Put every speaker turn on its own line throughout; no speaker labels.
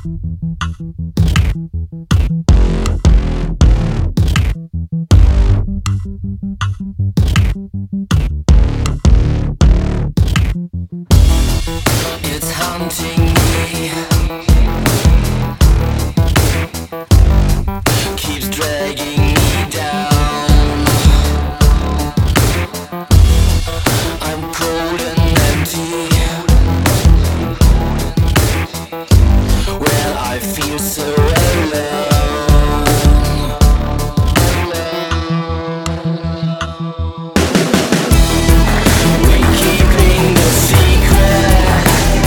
It's haunting me, keeps dragging me down. I'm cold and empty. Well, I feel so alone. We're keeping the secret.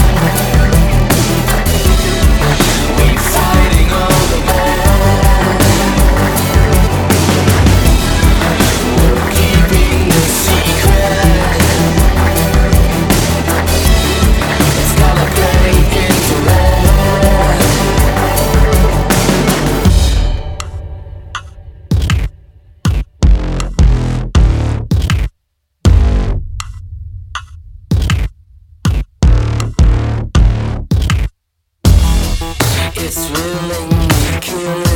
We're fighting all the more. We're keeping the secret. It's gonna break into war. It's willing to kill.